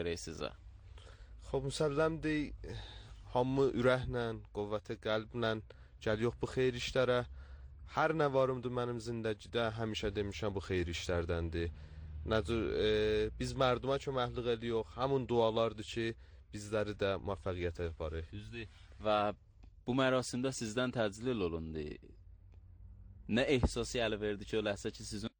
sizə? خب مسلمdir, hamı ürəklə, qüvvətə qəlblə gəliyor bu xeyir işlərə. Hər nə varımdır mənim zindəgidə həmişə demişəm bu xeyir işlərdəndir. Nəcür biz mərduma köməklik edirik, həmin dualardır ki, bizləri də müvəffəqiyyətə aparır. Düzdür. Və bu mərasimdə sizdən təcil olundu. Nə ehsası ələ verdi ki, o ləhsə ki, sizin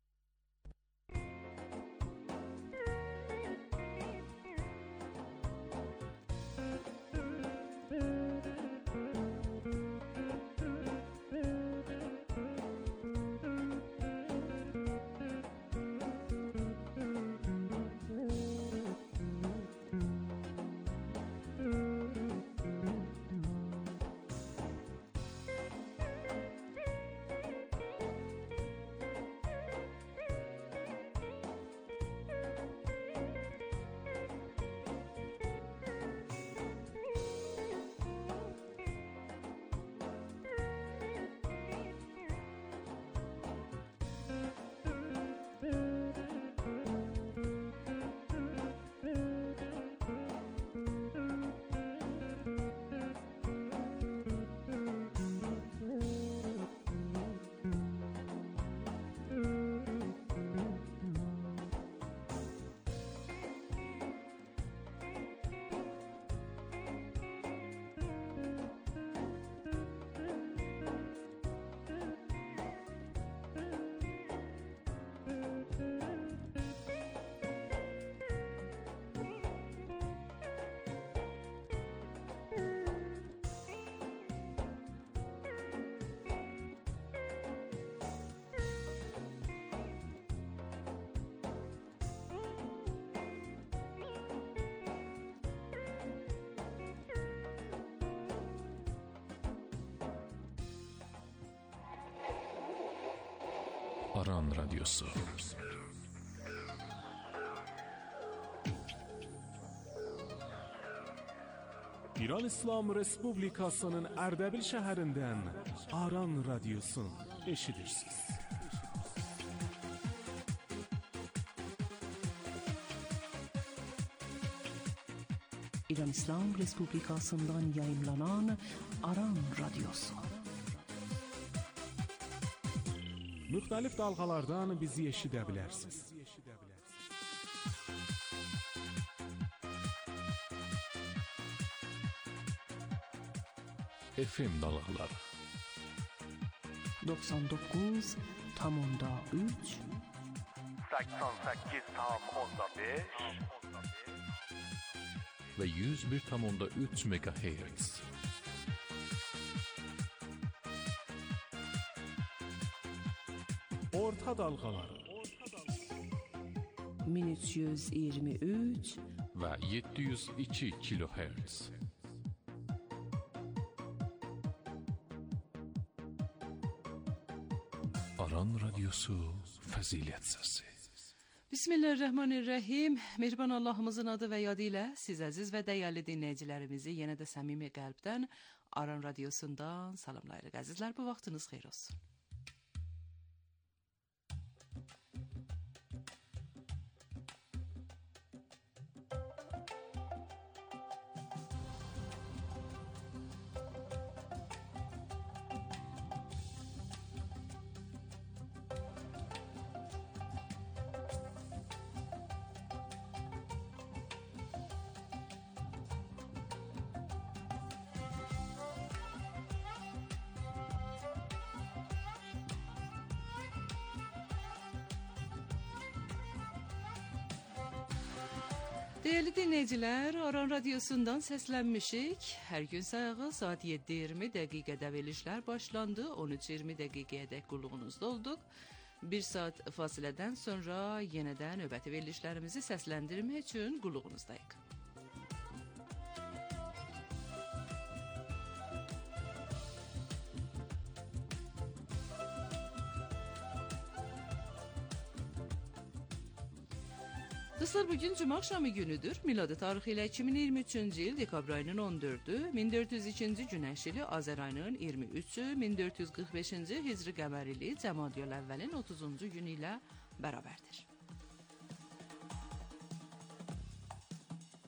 Aran Radyosu. İran İslam Respublikasının Ərdəbil şəhərindən Aran Radyosu eşidirsiniz. İran İslam Respublikasından yayımlanan Aran Radyosu. Müxtəlif dalğalardan bizi eşidə bilərsiniz. FM dalğaları 99.3 88.5 və 101.3 MHz. Orta dalğaları 1323 və 702 kHz. Aran Radyosu Fəzilət Səsi. Bismillahirrahmanirrahim. Mehriban Allahımızın adı və yadı ilə siz əziz və dəyərli dinləyicilərimizi yenə də səmimi qəlbdən Aran Radyosundan salamlayırıq. Əzizlər, bu vaxtınız xeyir olsun. Değerli dinleyiciler, Aran Radyosu'ndan seslenmişik. Her gün sayağı saat 7:20 dakikada verilişler başlandı. 13:20 dakikaya dek qulluğunuzda olduk. Bir saat fasileden sonra yeniden növbəti verilişlerimizi seslendirmek için qulluğunuzdayıq. Dostlar, bugün Cuma akşamı günüdür. Miladi tarixi ilə 2023-cü il dekabr ayının 14-ü, 1402-ci Günəş ili Azər ayının 23-ü, 1445-ci Hicri qəmər ili Cəmadiyül əvvəlin 30-cu günü ilə bərabərdir.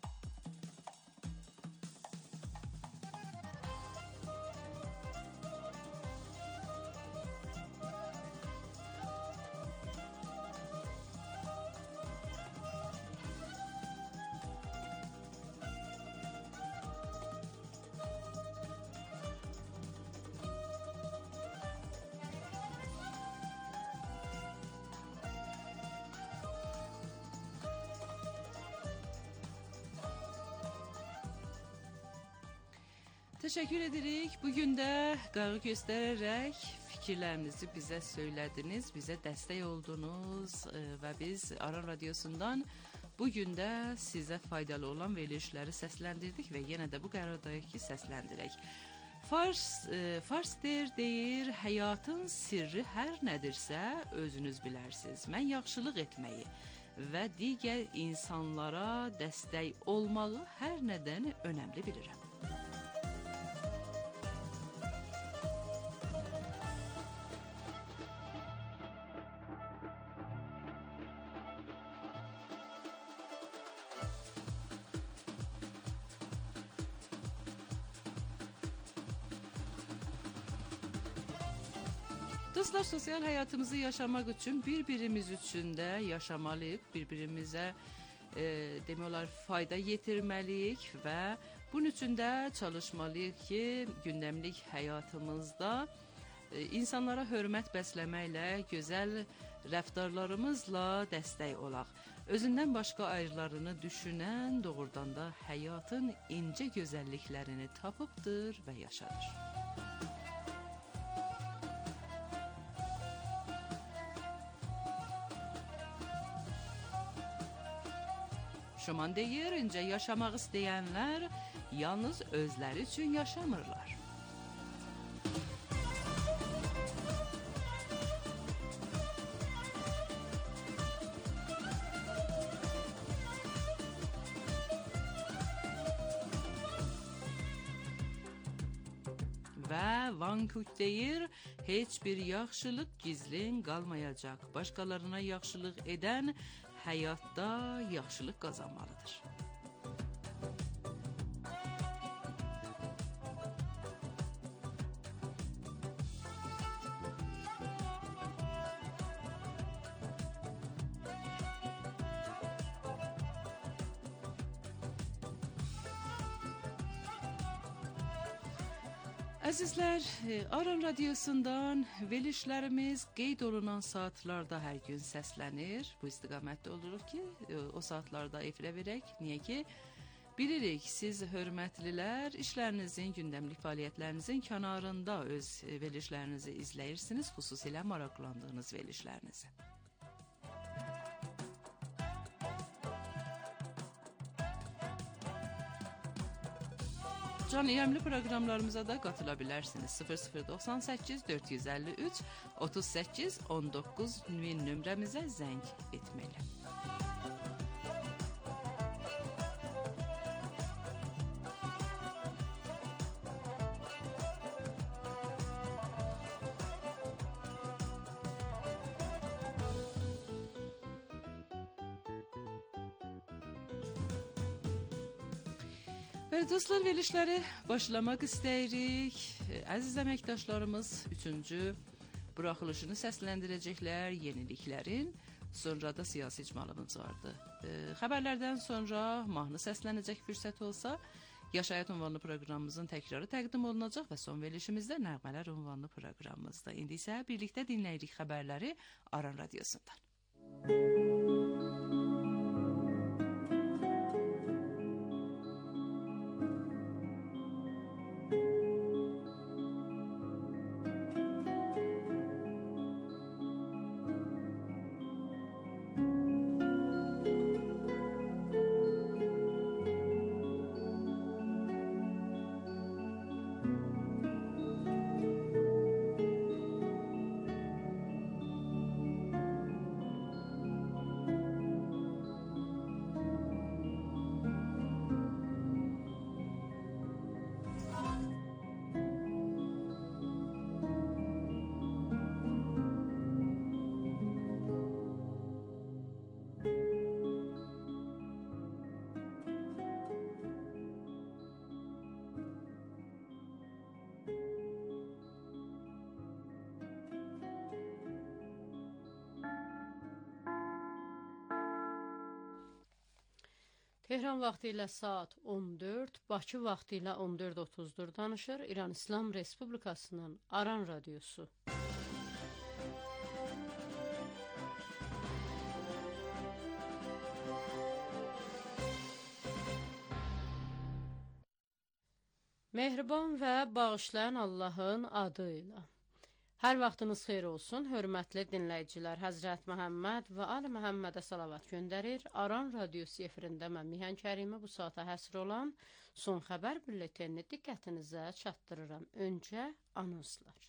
Teşekkür edirik. Bugün de qağı göstərərək fikirlərinizi bizə söylədiniz, bizə dəstək oldunuz və biz Aran Radiosundan bugün də sizə faydalı olan verilişləri səsləndirdik və yenə də bu qəradayıq ki, səsləndirək. Fars deyir, həyatın sirri hər nədirsə özünüz bilərsiniz. Mən yaxşılıq etməyi və digər insanlara dəstək olmağı hər nədən önəmli bilirəm. Dostlar, sosial həyatımızı yaşamaq üçün bir-birimiz üçün də yaşamalıyıq, bir-birimizə demək olar fayda yetirməliyik və bunun üçün də çalışmalıyıq ki, gündəmlik həyatımızda insanlara hörmət bəsləməklə, gözəl rəftarlarımızla dəstək olaq. Özündən başqa ayrılarını düşünən doğrudan da həyatın incə gözəlliklərini tapıbdır və yaşadır. Şuman deyir, incə yaşamaq istəyənlər yalnız özləri üçün yaşamırlar. Və Van Kuk deyir, heç bir yaxşılıq gizlin qalmayacaq. Başqalarına yaxşılıq edən həyatda yaxşılıq qazanmalıdır. Əzizlər, Aran Radiosundan verilişlərimiz qeyd olunan saatlarda hər gün səslənir. Bu istiqamətdə oluruq ki, o saatlarda efirə verək. Niyə ki, bilirik, siz hörmətlilər işlərinizin, gündəmlik fəaliyyətlərinizin kənarında öz verilişlərinizi izləyirsiniz, xüsusilə maraqlandığınız verilişlərinizi. Can İrəmli proqramlarımıza da qatıla bilərsiniz. 0098 453 38 19 nömrəmizə zəng etməli. Dostlar, verilişləri başlamaq istəyirik. Əziz əməkdaşlarımız 3-cü buraxılışını səsləndirəcəklər yeniliklərin. Sonra da siyasi icmalımız vardı. Xəbərlərdən sonra mahnı səslənəcək fürsət olsa, Yaşayat ünvanlı proqramımızın təkrarı təqdim olunacaq və son verilişimizdə Nəğmələr ünvanlı proqramımızda. İndi isə birlikdə dinləyirik xəbərləri Aran Radiosundan. Tehran vaxtı ilə saat 14, Bakı vaxtı ilə 14:30-dur danışır İran İslam Respublikasının Aran Radiosu. Mehriban və bağışlayan Allahın adı ilə. Hər vaxtınız xeyir olsun, hörmətli dinləyicilər. Həzrət Məhəmməd və Ali Məhəmmədə salavat göndərir. Aran radiosu efirində mən Mihan Kərimi bu saata həsr olan son xəbər bülletenini diqqətinizə çatdırıram. Öncə anonslar.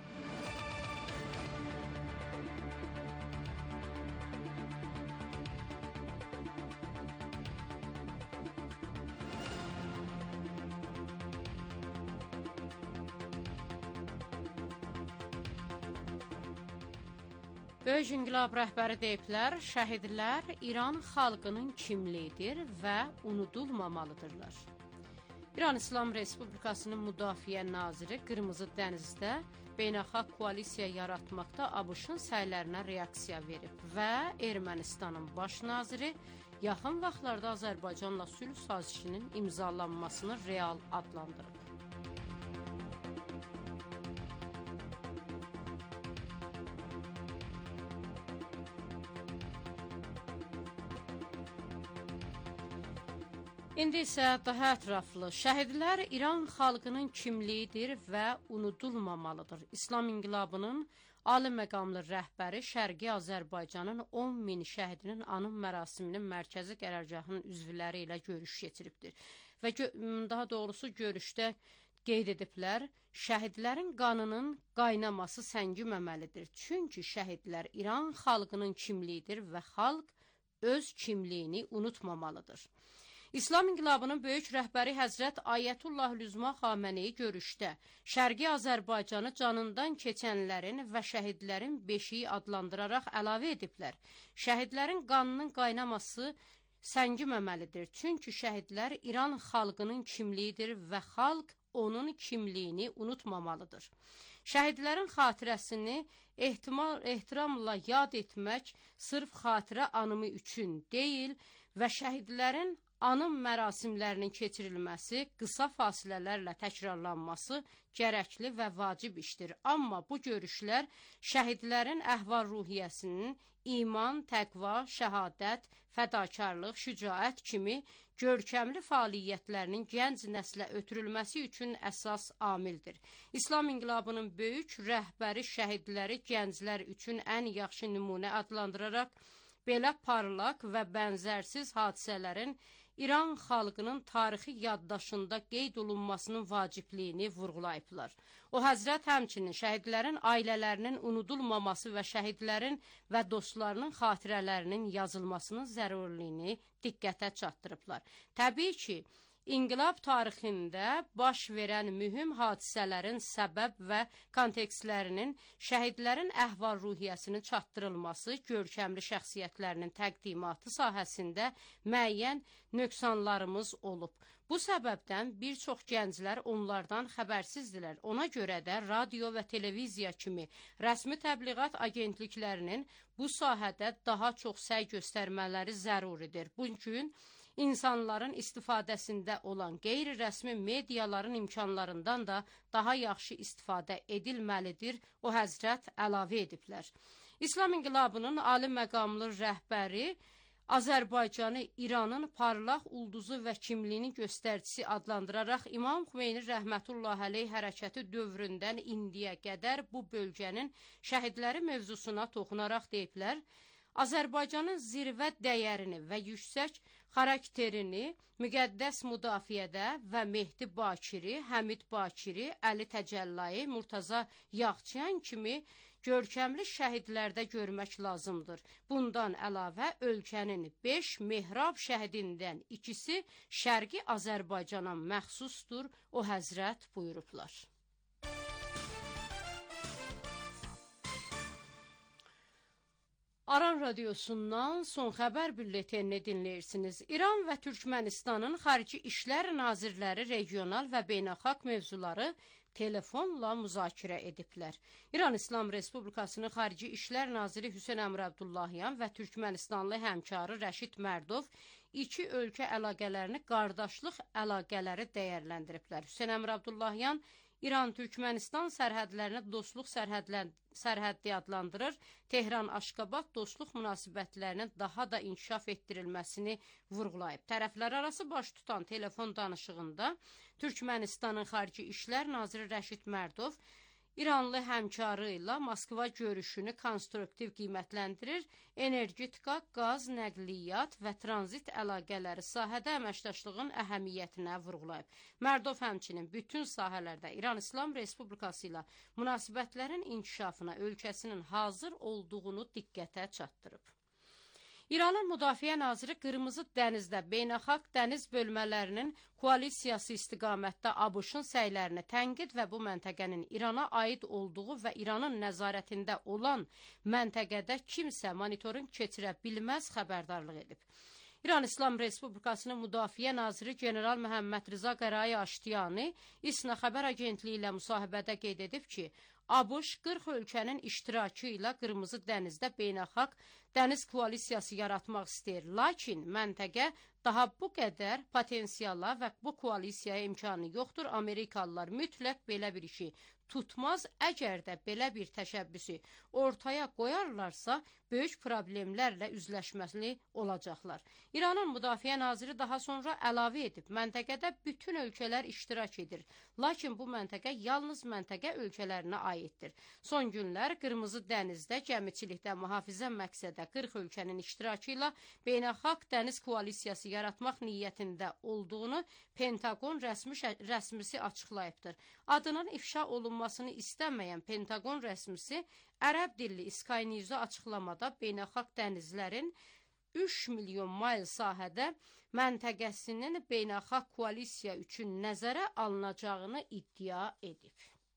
Böyük İnqilab rəhbəri deyiblər, şəhidlər İran xalqının kimliyidir və unudulmamalıdırlar. İran İslam Respublikasının Müdafiə Naziri Qırmızı Dənizdə beynəlxalq koalisiya yaratmaqda ABŞ-ın səylərinə reaksiya verib və Ermənistanın baş naziri yaxın vaxtlarda Azərbaycanla sülh sazişinin imzalanmasını real adlandırıb. İndi isə daha ətraflı. Şəhidlər İran xalqının kimliyidir və unudulmamalıdır. İslam İnqilabının ali məqamlı rəhbəri Şərqi Azərbaycanın 10.000 şəhidinin anım mərasiminin mərkəzi qərargahının üzvləri ilə görüş keçiribdir. Və daha doğrusu görüşdə qeyd ediblər, şəhidlərin qanının qaynaması səngiməməlidir. Çünki şəhidlər İran xalqının kimliyidir və xalq öz kimliyini unutmamalıdır. İslam İnqilabının böyük rəhbəri Həzrət Ayətullah Lüzma Xameneyi görüşdə Şərqi Azərbaycanı canından keçənlərin və şəhidlərin beşiyi adlandıraraq əlavə ediblər. Şəhidlərin qanının qaynaması səngiməməlidir. Çünki şəhidlər İran xalqının kimliyidir və xalq onun kimliyini unutmamalıdır. Şəhidlərin xatirəsini ehtiramla yad etmək sırf xatirə anımı üçün deyil və şəhidlərin anım mərasimlərinin keçirilməsi, qısa fasilələrlə təkrarlanması gərəkli və vacib işdir. Amma bu görüşlər şəhidlərin əhval-ruhiyyəsinin iman, təqva, şəhadət, fədakarlıq, şücaət kimi görkəmli fəaliyyətlərinin gənc nəslə ötürülməsi üçün əsas amildir. İslam İnqilabının böyük rəhbəri şəhidləri gənclər üçün ən yaxşı nümunə adlandıraraq, belə parlaq və bənzərsiz hadisələrin İran xalqının tarixi yaddaşında qeyd olunmasının vacibliyini vurğulayıblar. O Həzrət həmçinin şəhidlərin ailələrinin unudulmaması və şəhidlərin və dostlarının xatirələrinin yazılmasının zərurliyini diqqətə çatdırıblar. Təbii ki, İnqilab tarixində baş verən mühüm hadisələrin səbəb və kontekstlərinin şəhidlərin əhval-ruhiyyəsinin çatdırılması, görkəmli şəxsiyyətlərinin təqdimatı sahəsində müəyyən nöqsanlarımız olub. Bu səbəbdən bir çox gənclər onlardan xəbərsizdilər. Ona görə də radio və televiziya kimi rəsmi təbliğat agentliklərinin bu sahədə daha çox səy göstərmələri zəruridir. Bu gün insanların istifadəsində olan qeyri-rəsmi mediaların imkanlarından da daha yaxşı istifadə edilməlidir, o Həzrət əlavə ediblər. İslam İnqilabının ali məqamlı rəhbəri Azərbaycanı İranın parlaq ulduzu və kimliyinin göstəricisi adlandıraraq İmam Xümeyni rəhmətullah əleyh hərəkəti dövründən indiyə qədər bu bölgənin şəhidləri mövzusuna toxunaraq deyiblər, Azərbaycanın zirvə dəyərini və yüksək xarakterini müqəddəs müdafiədə və Mehdi Bakiri, Həmid Bakiri, Əli Təcəllayı, Murtaza Yağçıyan kimi görkəmli şəhidlərdə görmək lazımdır. Bundan əlavə ölkənin 5 mehrab şəhidindən ikisi Şərqi Azərbaycana məxsusdur, o Həzrət buyurublar. Aran radiosundan son xəbər bülletenini dinləyirsiniz. İran və Türkmənistanın xarici İşlər Nazirləri regional və beynəlxalq mövzuları telefonla müzakirə ediblər. İran İslam Respublikasının Xarici İşlər Naziri Hüseyn Əmr Abdullahyan və Türkmənistanlı həmkarı Rəşid Mərdov iki ölkə əlaqələrini qardaşlıq əlaqələri dəyərləndiriblər. Hüseyn Əmr Abdullahyan İran Türkmənistan sərhədlərini dostluq sərhəddi adlandırır. Tehran Aşqabad dostluq münasibətlərinin daha da inkişaf etdirilməsini vurğulayıb. Tərəflər arası baş tutan telefon danışığında Türkmənistanın Xarici İşlər naziri Rəşid Mərdov İranlı həmkarı ilə Moskva görüşünü konstruktiv qiymətləndirir, energetika, qaz, nəqliyyat və tranzit əlaqələri sahədə əməkdaşlığın əhəmiyyətinə vurğulayıb. Mərdov həmçinin bütün sahələrdə İran İslam Respublikası ilə münasibətlərin inkişafına ölkəsinin hazır olduğunu diqqətə çatdırıb. İranın Müdafiə Naziri Qırmızı dənizdə beynəlxalq dəniz bölmələrinin koalisiyası istiqamətdə ABŞ-ın səylərini tənqid və bu məntəqənin İrana aid olduğu və İranın nəzarətində olan məntəqədə kimsə monitorinq keçirə bilməz xəbərdarlıq edib. İran İslam Respublikasının Müdafiə Naziri General Məhəmməd Rıza Qərai Aştiyani İSNA xəbər agentliyi ilə müsahibədə qeyd edib ki, ABŞ 40 ölkənin iştirakı ilə Qırmızı dənizdə beynəlxalq dəniz koalisiyası yaratmaq istəyir. Lakin məntəqə daha bu qədər potensiala və bu koalisiyaya imkanı yoxdur. Amerikalılar mütləq belə bir işi tutmaz. Əgər də belə bir təşəbbüsü ortaya qoyarlarsa, böyük problemlərlə üzləşməli olacaqlar. İranın Müdafiə Naziri daha sonra əlavə edib, məntəqədə bütün ölkələr iştirak edir. Lakin bu məntəqə yalnız məntəqə ölkələrinə aiddir. Son günlər Qırmızı dənizdə gəmiçilikdə mühafizə məqsədə 40 ölkənin iştirakı ilə beynəlxalq dəniz koalisiyası yaratmaq niyyətində olduğunu Pentagon rəsmisi açıqlayıbdır. Adının ifşa olunmasını istəməyən Pentagon rəsmisi ərəb dilli Sky News-a açıqlamada beynəlxalq dənizlərin 3 milyon mayl sahədə məntəqəsinin beynəlxalq koalisiya üçün nəzərə alınacağını iddia edib.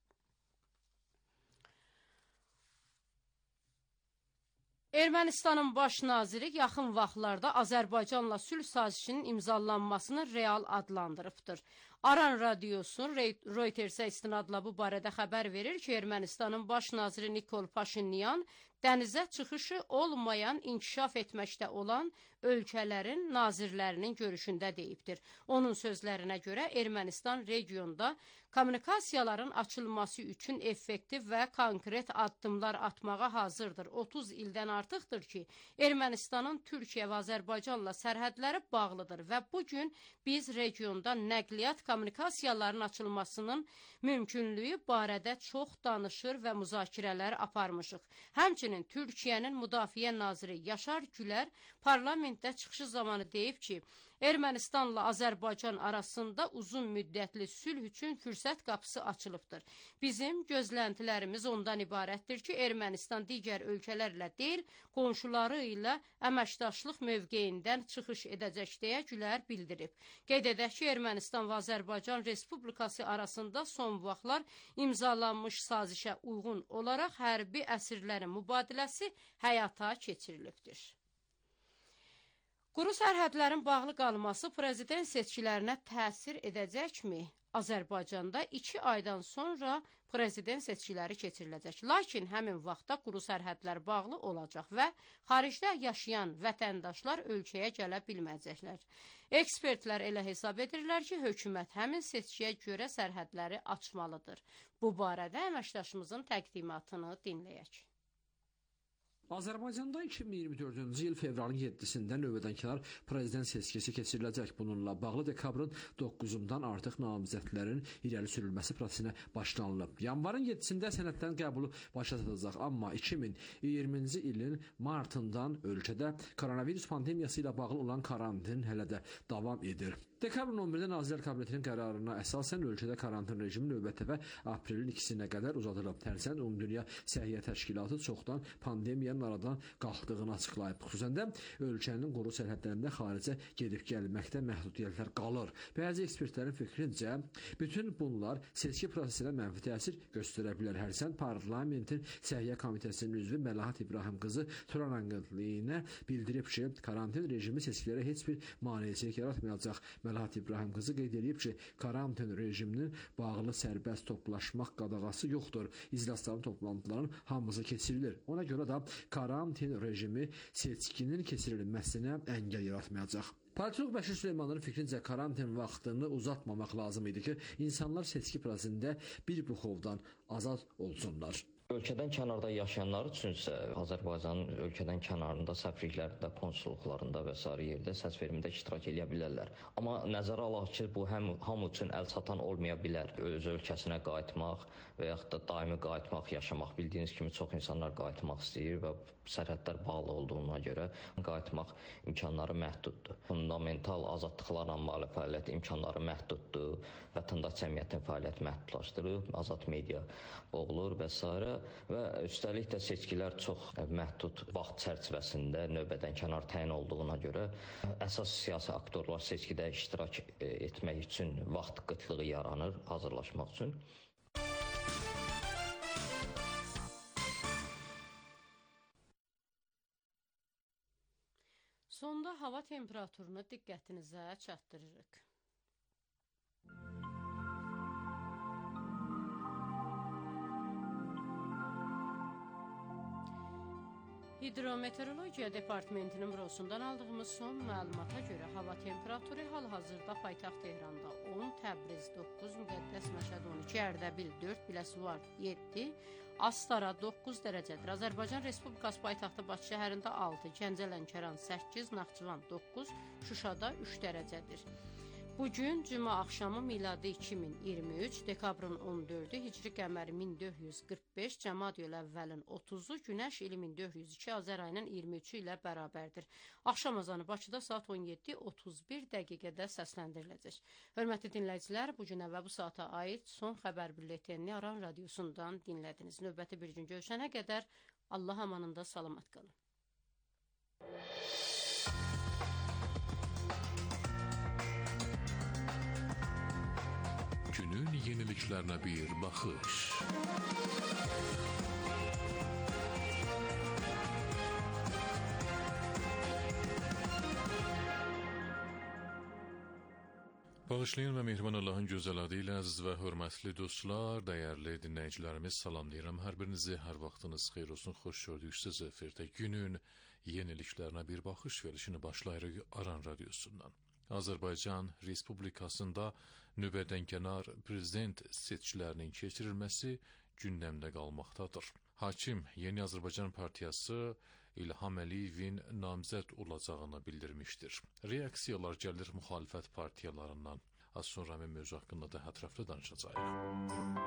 Ermənistanın baş naziri yaxın vaxtlarda Azərbaycanla sülh sazişinin imzalanmasını real adlandırıbdır. Aran Radiosu Reutersə istinadla bu barədə xəbər verir ki, Ermənistanın baş naziri Nikol Paşinyan dənizə çıxışı olmayan, inkişaf etməkdə olan ölkələrin nazirlərinin görüşündə deyibdir. Onun sözlərinə görə Ermənistan regionda kommunikasiyaların açılması üçün effektiv və konkret addımlar atmağa hazırdır. 30 ildən artıqdır ki, Ermənistanın Türkiyə və Azərbaycanla sərhədləri bağlıdır və bugün biz regionda nəqliyyat kommunikasiyaların açılmasının mümkünlüyü barədə çox danışır və müzakirələr aparmışıq. Həmçinin Türkiyənin Müdafiə Naziri Yaşar Gülər parlamentdə çıxışı zamanı deyib ki, Ermənistanla Azərbaycan arasında uzun müddətli sülh üçün fürsət qapısı açılıbdır. Bizim gözləntilərimiz ondan ibarətdir ki, Ermənistan digər ölkələrlə deyil, qonşuları ilə əməkdaşlıq mövqeyindən çıxış edəcək deyə Gülər bildirib. Qeyd edək ki, Ermənistan və Azərbaycan Respublikası arasında son vaxtlar imzalanmış sazişə uyğun olaraq hərbi əsirlərin mübadiləsi həyata keçirilibdir. Quru sərhədlərin bağlı qalması prezident seçkilərinə təsir edəcəkmi? Azərbaycanda 2 aydan sonra prezident seçkiləri keçiriləcək. Lakin həmin vaxtda quru sərhədlər bağlı olacaq və xaricdə yaşayan vətəndaşlar ölkəyə gələ bilməyəcəklər. Ekspertlər elə hesab edirlər ki, hökumət həmin seçkiyə görə sərhədləri açmalıdır. Bu barədə əməkdaşımızın təqdimatını dinləyək. Azərbaycanda 2024-cü il fevralın 7-sində növbədənkənar prezident seçkisi keçiriləcək. Bununla bağlı dekabrın 9-undan artıq namizədlərin irəli sürülməsi prosesinə başlanılıb. Yanvarın 7-sində sənədlərin qəbulu başa çatılacaq, amma 2020-ci ilin martından ölkədə koronavirus pandemiyası ilə bağlı olan karantin hələ də davam edir. Dekabrın 11-də Nazirlər Kabinetinin qərarına əsasən ölkədə karantin rejimi növbəti və aprelin 2-sinə qədər uzadılıb. Həmçinin Ümumdünya Səhiyyə Təşkilatı çoxdan pandemiyanın aradan qalxdığını açıqlayıb. Xüsusən də ölkənin quru sərhədlərində xaricə gedib gəlməkdə məhdudiyyətlər qalır. Bəzi ekspertlərin fikrincə, bütün bunlar seçki prosesinə mənfi təsir göstərə bilər. Həmçinin Parlamentin Səhiyyə Komitəsinin üzvü Melahat İbrahim qızı Turan Anqıtlıyına bildirib ki, karantin rejimi seçkilərə heç bir maneçilik yaratmayacaq. Melahat İbrahim qızı qeyd edib ki, karantin rejiminin bağlı sərbəst toplaşmaq qadağası yoxdur. İclasların, toplantıların hamısı keçirilir. Ona görə də karantin rejimi seçkinin keçirilməsinə əngəl yaratmayacaq. Politolog Bəşir Süleymanın fikrincə karantin vaxtını uzatmamaq lazım idi ki, insanlar seçki prosesində bir buxovdan azad olsunlar. Ölkədən kənarda yaşayanlar üçünsə Azərbaycanın ölkədən kənarında, səfirliklərdə, konsulluqlarında və sair yerdə səs vermədə iştirak edə bilərlər. Amma nəzərə alaq ki, bu həm hamı üçün əlçatan olmaya bilər. Öz ölkəsinə qayıtmaq və yaxud da daimi qayıtmaq, yaşamaq. Bildiyiniz kimi çox insanlar qayıtmaq istəyir və sərhədlər bağlı olduğuna görə qayıtmaq imkanları məhduddur. Fundamental azadlıqlarla müəlif fəaliyyət imkanları məhduddur. Vətəndaş cəmiyyətinin fəaliyyəti məhdudlaşdırılıb, azad media boğulur və s. Və üstəlik də seçkilər çox məhdud vaxt çərçivəsində növbədən kənar təyin olduğuna görə əsas siyasi aktorlar seçkidə iştirak etmək üçün vaxt qıtlığı yaranır, hazırlaşmaq üçün. Sonda hava temperaturunu diqqətinizə çatdırırıq. Hidrometeorologiya Departamentinin bürosundan aldığımız son məlumata görə hava temperaturu hal-hazırda paytaxt Tehranda 10, Təbriz 9, Müqəddəs Məşəd 12, Ərdəbil 4, Biləsuvar 7, Astara 9 dərəcədir. Azərbaycan Respublikası paytaxtı Bakı şəhərində 6, Gəncə Lənkəran 8, Naxçıvan 9, Şuşada 3 dərəcədir. Bugün cümə axşamı miladi 2023, dekabrın 14-ü, hicri qəməri 1445, Cəmadiyül əvvəlin 30-u, günəş ili 1402, Azər ayının 23-ü ilə bərabərdir. Axşam azanı Bakıda saat 17:31 dəqiqədə səsləndiriləcək. Hörmətli dinləyicilər, bu günə və bu saata aid son xəbər bülletenini Aran radiosundan dinlədiniz. Növbəti bir gün görüşənə qədər Allah amanında salamat qalın. Günün yeniliklerine bir bakış. Bağışlayın və mehriban Allahın gözəl adı ilə əziz və hörmətli dostlar, dəyərli dinləyicilərimiz, salamlayıram. Hər birinizi, hər vaxtınız xeyir olsun, xoş gördük sizi efirdə. Günün yeniliklərinə bir baxış verilişini başlayırıq Aran radiosundan. Azərbaycan Respublikasında növbədənkənar prezident seçkilərinin keçirilməsi gündəmdə qalmaqdadır. Hakim Yeni Azərbaycan Partiyası İlham Əliyevin namizəd olacağını bildirmişdir. Reaksiyalar gəlir müxalifət partiyalarından. Az sonra mən mövzu haqqında da ətraflı danışacağıq.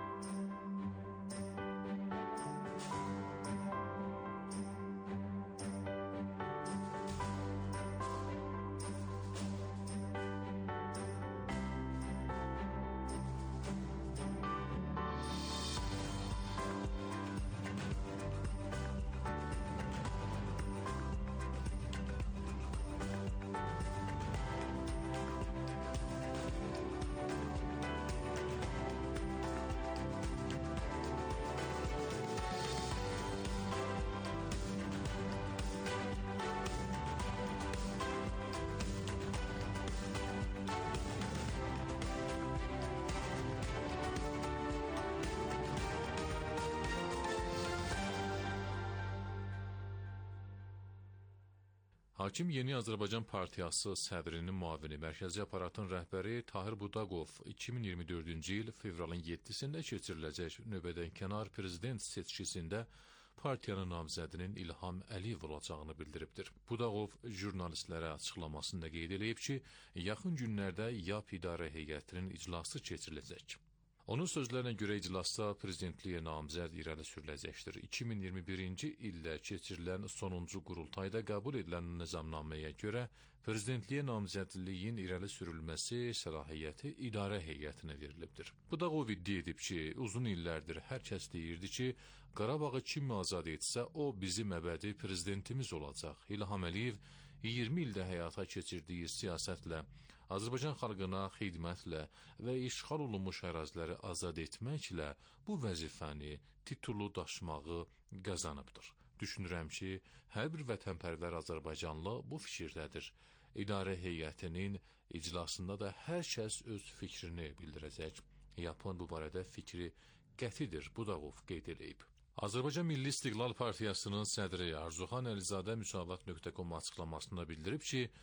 Hakim Yeni Azərbaycan Partiyası sədrinin müavini, mərkəzi aparatın rəhbəri Tahir Budaqov 2024-cü il fevralın 7-sində keçiriləcək növbədənkənar prezident seçkisində partiyanın namizədinin İlham Əliyev olacağını bildiribdir. Budaqov jurnalistlərə açıqlamasında qeyd edib ki, yaxın günlərdə YAP İdarə Heyətinin iclası keçiriləcək. Onun sözlərinə görə iclasda prezidentliyə namizəd irəli sürüləcəkdir. 2021-ci ildə keçirilən sonuncu qurultayda qəbul edilən nizamnaməyə görə prezidentliyə namizədliyin irəli sürülməsi səlahiyyəti idarə heyətinə verilibdir. Budaqov iddia edib ki, uzun illərdir hər kəs deyirdi ki, Qarabağı kim azad etsə, o bizim əbədi prezidentimiz olacaq. İlham Əliyev 20 ildə həyata keçirdiyi siyasətlə Azərbaycan xalqına xidmətlə və işğal olunmuş əraziləri azad etməklə bu vəzifəni, titulu daşımağı qazanıbdır. Düşünürəm ki, hər bir vətənpərvər Azərbaycanlı bu fikirdədir. İdarə heyətinin iclasında da hər kəs öz fikrini bildirəcək. YAP-ın bu barədə fikri qətidir, Budaqov qeyd edib. Azərbaycan Milli İstiqlal Partiyasının sədri Arzuxan Əlizadə Müsavat.com açıqlamasında bildirib ki,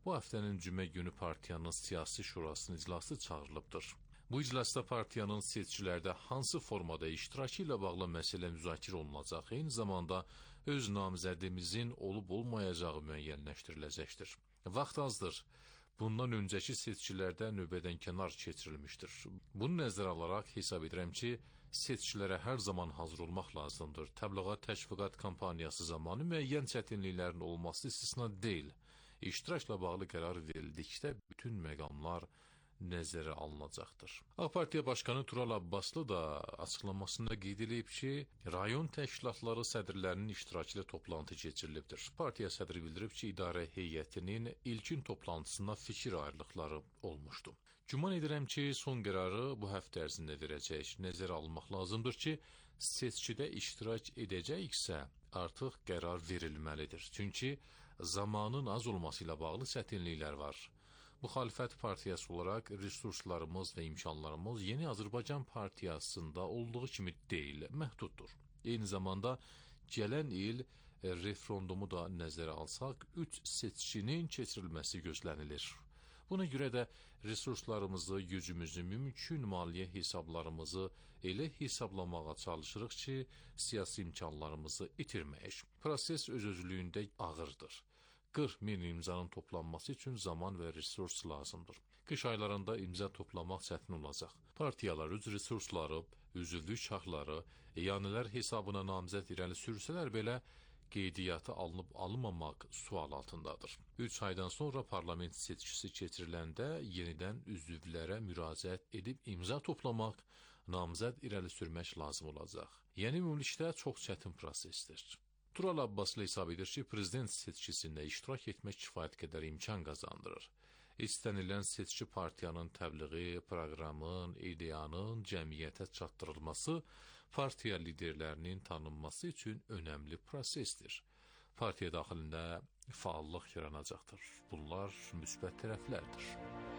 Bu həftənin cümə günü partiyanın siyasi şurasının iclası çağırılıbdır. Bu iclasda partiyanın seçkilərdə hansı formada iştirakı ilə bağlı məsələ müzakirə olunacaq, eyni zamanda öz namizədimizin olub-olmayacağı müəyyənləşdiriləcəkdir. Vaxt azdır. Bundan öncəki seçkilərdə növbədənkənar keçirilmişdir. Bunu nəzərə alaraq hesab edirəm ki, seçkilərə hər zaman hazır olmaq lazımdır. Təbliğat təşviqat kampaniyası zamanı müəyyən çətinliklərin olması istisna deyil. İştirakla bağlı qərar verildikdə bütün məqamlar nəzərə alınacaqdır. AK Partiya Başkanı Tural Abbaslı da açıqlamasında qeyd edib ki, rayon təşkilatları sədrlərinin iştirakı ilə toplantı keçirilibdir. Partiya sədri bildirib ki, idarə heyətinin ilkin toplantısında fikir ayrılıqları olmuşdu. Güman edirəm ki, son qərarı bu həftə ərzində verəcək. Nəzərə alınmaq lazımdır ki, seçkidə iştirak edəcəksə, artıq qərar verilməlidir. Çünki zamanın az olması ilə bağlı çətinliklər var. Müxalifət partiyası olaraq resurslarımız və imkanlarımız Yeni Azərbaycan Partiyasında olduğu kimi deyil, məhduddur. Eyni zamanda gələn il referendumu da nəzərə alsaq, 3 seçkinin keçirilməsi gözlənilir. Buna görə də resurslarımızı, gücümüzü, mümkün maliyyə hesablarımızı elə hesablamağa çalışırıq ki, siyasi imkanlarımızı itirməyək. Proses öz-özlüyündə ağırdır. 40 min imzanın toplanması üçün zaman və resurs lazımdır. Qış aylarında imza toplamaq çətin olacaq. Partiyalar öz resursları, üzvlük haqları, yanilər hesabına namizəd irəli sürsələr belə qeydiyyata alınıb-alınmamaq sual altındadır. 3 aydan sonra parlament seçkisi keçiriləndə yenidən üzvlərə müraciət edib imza toplamaq, namizəd irəli sürmək lazım olacaq. Yəni ümumilikdə çox çətin prosesdir. Tural Abbaslı hesab edir ki, prezident seçkisində iştirak etmək kifayət qədər imkan qazandırır. İstənilən seçki partiyanın təbliği, proqramın, ideyanın cəmiyyətə çatdırılması, partiya liderlərinin tanınması üçün önəmli prosesdir. Partiya daxilində faallıq yaranacaqdır. Bunlar müsbət tərəflərdir.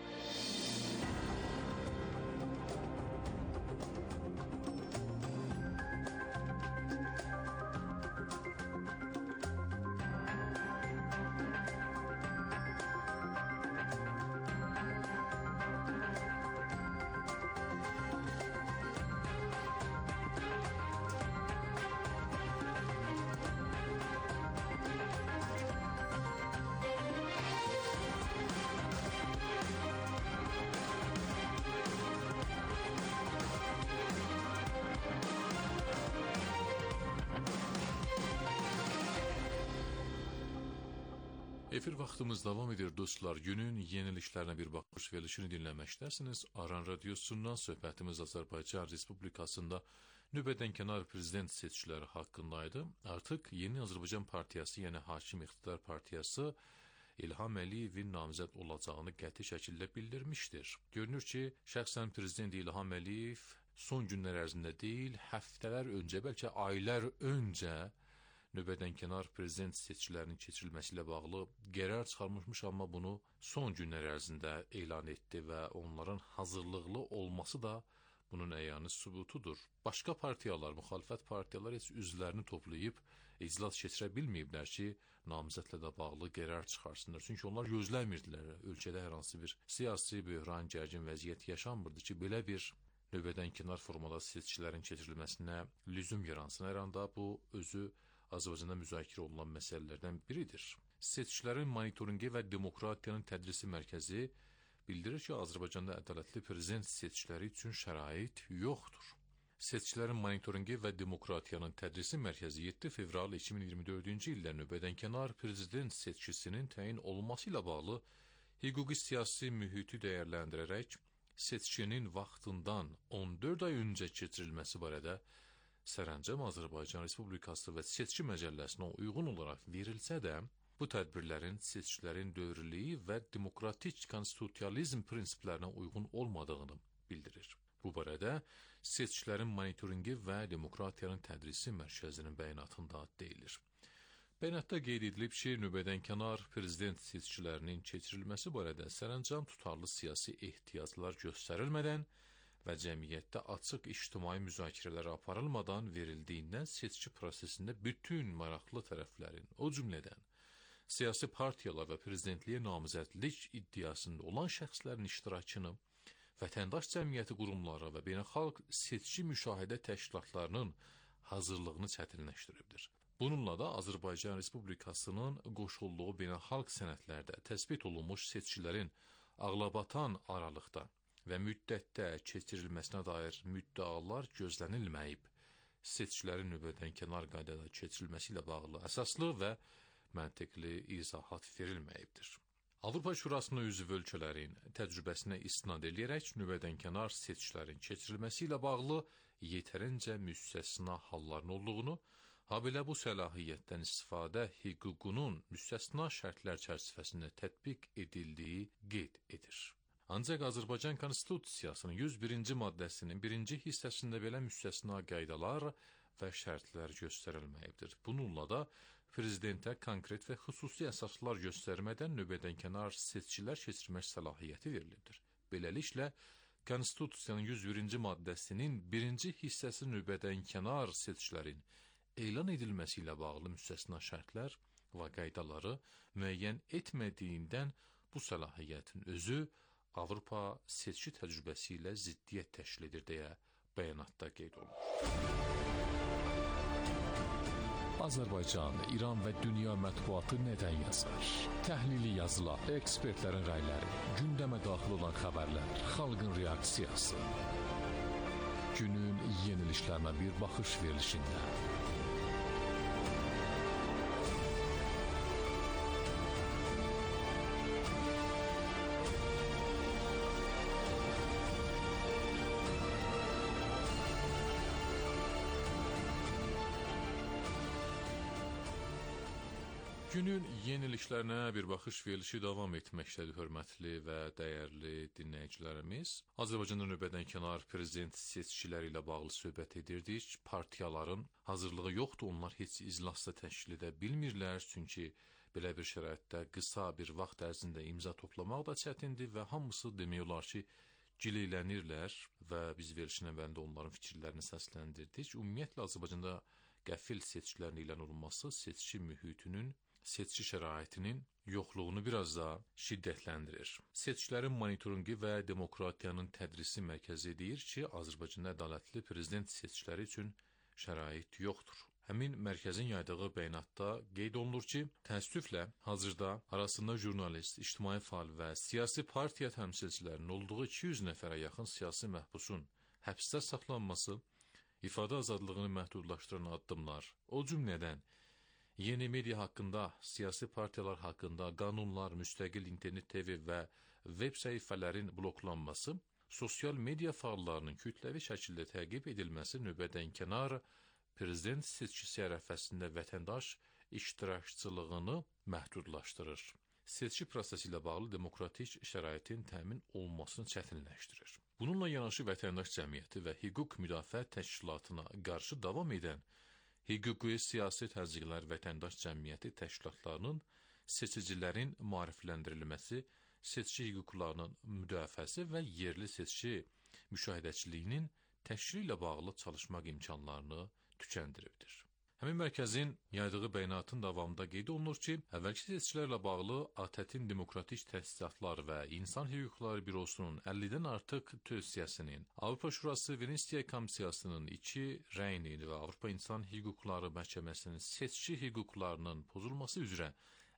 Efir vaxtımız davam edir dostlar. Günün yeniliklərinə bir baxış verilişini dinləməkdəsiniz. Aran Radiosundan söhbətimiz Azərbaycan Respublikasında növbədənkənar prezident seçkiləri haqqındaydı. Artıq Yeni Azərbaycan Partiyası, yəni Hakim İqtidar Partiyası İlham Əliyevin namizəd olacağını qəti şəkildə bildirmişdir. Görünür ki, şəxsən prezident İlham Əliyev son günlər ərzində deyil, həftələr öncə, bəlkə aylar öncə növbədənkənar prezident seçkilərinin keçirilməsi ilə bağlı qərar çıxarmışmış, amma bunu son günlər ərzində elan etdi və onların hazırlıqlı olması da bunun əyani sübutudur. Başqa partiyalar, müxalifət partiyalar heç üzvlərini toplayıb iclas keçirə bilməyiblər ki, namizədlə də bağlı qərar çıxarsınlar. Çünki onlar gözləmirdilər. Ölkədə hər hansı bir siyasi böhran, gərgin vəziyyət yaşanmırdı ki, belə bir növbədənkənar formada seçkilərin keçirilməsinə lüzum yaransın. Hər anda bu özü Azərbaycanda müzakirə olunan məsələlərdən biridir. Seçkilərin monitoringi və demokratiyanın tədrisi mərkəzi bildirir ki, Azərbaycanda ədalətli prezident seçkiləri üçün şərait yoxdur. Seçkilərin monitoringi və demokratiyanın tədrisi mərkəzi 7 fevral 2024-cü ildə növbədənkənar prezident seçkisinin təyin olunması ilə bağlı hüquqi siyasi mühiti dəyərləndirərək seçkinin vaxtından 14 ay öncə keçirilməsi barədə sərəncam Azərbaycan Respublikası və seçki məcəlləsinə uyğun olaraq verilsə də, bu tədbirlərin seçkilərin dövrlüyü və demokratik konstitusionalizm prinsiplərinə uyğun olmadığını bildirir. Bu barədə seçkilərin monitoringi və demokratiyanın tədrisi mərkəzinin bəyanatında deyilir. Bəyanatda qeyd edilib ki, növbədənkənar prezident seçkilərinin keçirilməsi barədə sərəncam tutarlı siyasi ehtiyaclar göstərilmədən və cəmiyyətdə açıq ictimai müzakirələr aparılmadan verildiyindən seçki prosesində bütün maraqlı tərəflərin, o cümlədən siyasi partiyalar və prezidentliyə namizədlik iddiasında olan şəxslərin iştirakını vətəndaş cəmiyyəti qurumları və beynəlxalq seçki müşahidə təşkilatlarının hazırlığını çətinləşdiribdir. Bununla da Azərbaycan Respublikasının qoşulduğu beynəlxalq sənədlərdə təsbit olunmuş seçkilərin ağlabatan aralıqda və müddətdə keçirilməsinə dair müddəalar gözlənilməyib, seçkilərin növbədənkənar qaydada keçirilməsi ilə bağlı əsaslı və məntiqli izahat verilməyibdir. Avropa Şurasına üzv ölkələrin təcrübəsinə istinad edərək növbədənkənar seçkilərin keçirilməsi ilə bağlı yetərincə müstəsna halların olduğunu, habelə bu səlahiyyətdən istifadə hüququnun müstəsna şərtlər çərçivəsində tətbiq edildiyi qeyd edir. Ancaq Azərbaycan Konstitusiyasının 101-ci maddəsinin 1-ci hissəsində belə müstəsna qaydalar və şərtlər göstərilməyibdir. Bununla da prezidentə konkret və xüsusi əsaslar göstərmədən növbədənkənar seçkilər keçirmək səlahiyyəti verilibdir. Beləliklə, Konstitusiyanın 101-ci maddəsinin 1-ci hissəsi növbədənkənar seçkilərin elan edilməsi ilə bağlı müstəsna şərtlər və qaydaları müəyyən etmədiyindən bu səlahiyyətin özü Avropa seçki təcrübəsi ilə ziddiyyət təşkil edir deyə bəyanatda qeyd olunur. Azərbaycan, İran və dünya mətbuatı nədən yazar? Təhlili yazılar, ekspertlərin rəyləri, gündəmə daxil olan xəbərlər, xalqın reaksiyası. Günün yenilişlərinə bir baxış verilişində. Günün yenilişlərinə bir baxış verilişi davam etməkdədir, hörmətli və dəyərli dinləyicilərimiz. Azərbaycanda növbədənkənar prezident seçkiləri ilə bağlı söhbət edirdik. Partiyaların hazırlığı yoxdur, onlar heç iclas da təşkil edə bilmirlər, çünki belə bir şəraitdə qısa bir vaxt ərzində imza toplamaq da çətindir və hamısı demək olar ki, gileylənirlər və biz verilişin əvvəlində onların fikirlərini səsləndirdik. Ümumiyyətlə, Azərbaycanda qəfil seçkilərin elan olunması seçki mühitinin, seçki şəraitinin yoxluğunu biraz da şiddətləndirir. Seçkilərin monitoringi və demokratiyanın tədrisi mərkəzi deyir ki, Azərbaycanda ədalətli prezident seçkiləri üçün şərait yoxdur. Həmin mərkəzin yaydığı bəyanatda qeyd olunur ki, təəssüflə hazırda arasında jurnalist, ictimai fəal və siyasi partiya təmsilçilərinin olduğu 200 nəfərə yaxın siyasi məhbusun həbsdə saxlanması, ifadə azadlığını məhdudlaşdıran addımlar, o cümlədən yeni media haqqında, siyasi partiyalar haqqında qanunlar, müstəqil internet TV və web səhifələrin bloklanması, sosial media fəallarının kütləvi şəkildə təqib edilməsi növbədənkənar prezident seçkisi ərəfəsində vətəndaş iştirakçılığını məhdudlaşdırır. Seçki prosesi ilə bağlı demokratik şəraitin təmin olunmasını çətinləşdirir. Bununla yanaşı vətəndaş cəmiyyəti və hüquq müdafiə təşkilatına qarşı davam edən hüquqi siyasi təzyiqlər vətəndaş cəmiyyəti təşkilatlarının seçicilərin maarifləndirilməsi, seçki hüquqlarının müdafiəsi və yerli seçki müşahidəçiliyinin təşkili ilə bağlı çalışmaq imkanlarını tükəndiribdir. Həmin mərkəzin yaydığı bəyanatın davamında qeyd olunur ki, əvvəlki seçkilərlə bağlı ATƏT-in Demokratik Təsisatlar və İnsan Hüquqları Bürosunun 50-dən artıq tövsiyəsinin, Avropa Şurası Venesiya Komissiyasının 2 rəyinin və Avropa İnsan Hüquqları Məhkəməsinin seçki hüquqlarının pozulması üzrə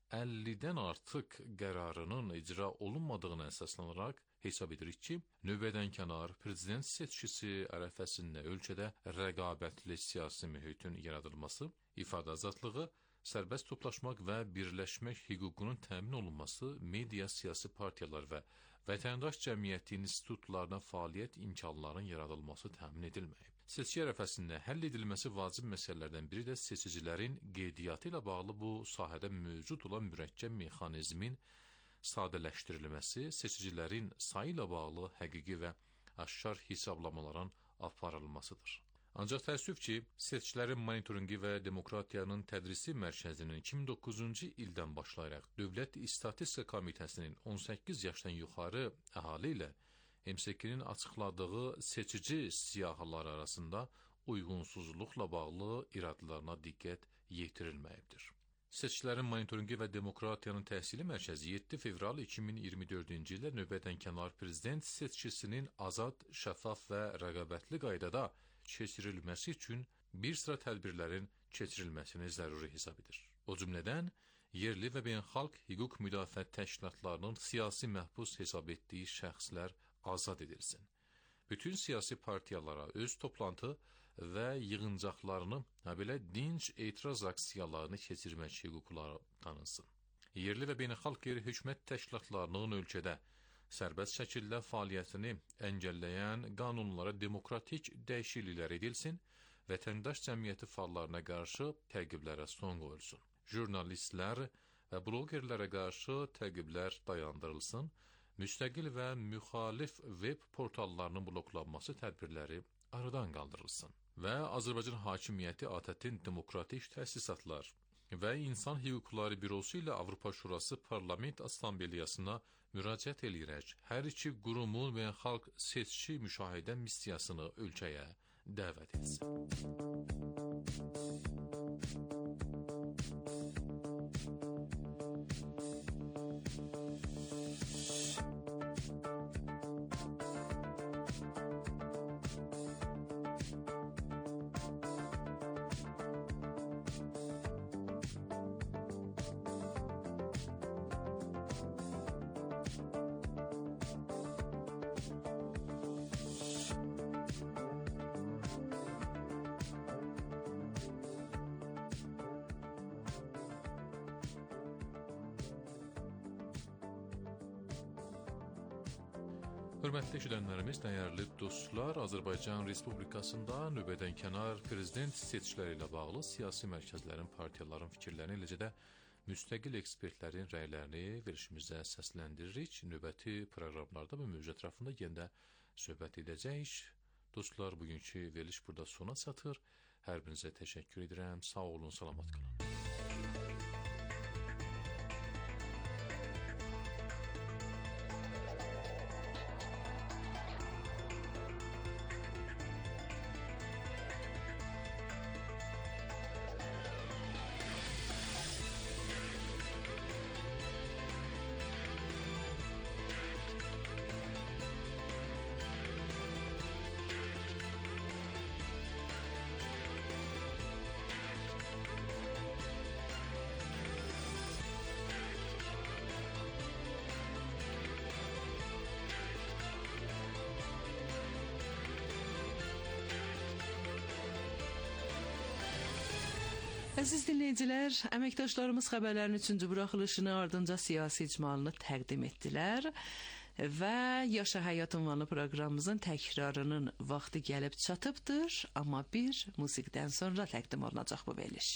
50-dən artıq qərarının icra olunmadığına əsaslanaraq hesab edirik ki, növbədənkənar prezident seçkisi ərəfəsində ölkədə rəqabətli siyasi mühitin yaradılması, ifadə azadlığı, sərbəst toplaşmaq və birləşmək hüququnun təmin olunması, media, siyasi partiyalar və vətəndaş cəmiyyəti institutlarına fəaliyyət imkanlarının yaradılması təmin edilməyib. Seçki ərəfəsində həll edilməsi vacib məsələlərdən biri də seçicilərin qeydiyyatı ilə bağlı bu sahədə mövcud olan mürəkkəb mexanizmin sadələşdirilməsi, seçicilərin sayı ilə bağlı həqiqi və aşkar hesablamaların aparılmasıdır. Ancaq təəssüf ki, seçkilərin monitoringi və demokratiyanın tədrisi mərkəzinin 2009-cu ildən başlayaraq Dövlət İstatistika Komitəsinin 18 yaşdan yuxarı əhali ilə MSK-nin açıqladığı seçici siyahıları arasında uyğunsuzluqla bağlı iradlarına diqqət yetirilməyibdir. Seçkilərin monitorinqi və demokratiyanın təhsili mərkəzi 7 fevral 2024-cü ildə növbədənkənar prezident seçkisinin azad, şəffaf və rəqabətli qaydada keçirilməsi üçün bir sıra tədbirlərin keçirilməsini zəruri hesab edir. O cümlədən, yerli və beynəlxalq hüquq müdafiə təşkilatlarının siyasi məhbus hesab etdiyi şəxslər azad edilsin. Bütün siyasi partiyalara öz toplantı və yığıncaqlarını, belə dinc etiraz aksiyalarını keçirmək hüquqları tanınsın. Yerli və beynəlxalq qeyri-hökumət təşkilatlarının ölkədə sərbəst şəkildə fəaliyyətini əngəlləyən qanunlara demokratik dəyişikliklər edilsin, vətəndaş cəmiyyəti fəallarına qarşı təqiblərə son qoyulsun. Jurnalistlər və blogerlərə qarşı təqiblər dayandırılsın, müstəqil və müxalif web portallarının bloklanması tədbirləri aradan qaldırılsın və Azərbaycan hakimiyyəti ATƏT-in demokratik təsisatlar və İnsan Hüquqları Bürosu ilə Avropa Şurası Parlament Assambleyasına müraciət eləyərək hər iki qurumun beynəlxalq seçki müşahidə missiyasını ölkəyə dəvət etsin. Hörmətli eşidənlərimiz, dəyərli dostlar, Azərbaycan Respublikasında növbədənkənar prezident seçkiləri ilə bağlı siyasi mərkəzlərin, partiyaların fikirlərini, eləcə də müstəqil ekspertlərin rəylərini verilişimizə səsləndiririk. Növbəti proqramlarda bu mövzu ətrafında yenə də söhbət edəcəyik. Dostlar, bugünkü veriliş burada sona çatır. Hər birinizə təşəkkür edirəm. Sağ olun, salamat qalın. Əziz dinləyicilər, əməkdaşlarımız xəbərlərin 3-cü buraxılışını, ardınca siyasi icmalını təqdim etdilər və Yaşa Həyat ünvanlı proqramımızın təkrarının vaxtı gəlib çatıbdır, amma bir musiqidən sonra təqdim olunacaq bu veriliş.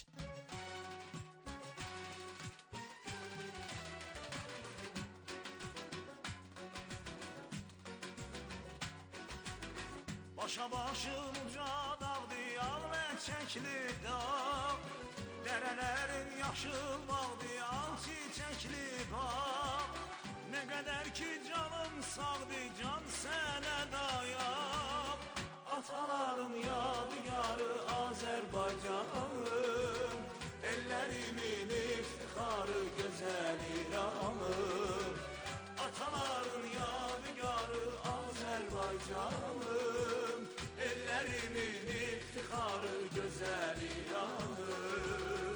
Başa başın uca dağdı, yağ və çəkli dağ, dərələrin yaşıl bağdı, yağ çiçəkli bağ. Nə qədər ki canım sağdı, can sənə dayaq. Ataların yadigarı Azərbaycanım, ellerimin iftixarı gözəl İranım. Ataların yadigarı Azərbaycanım, ellerimin iftixarı gözəl İranım.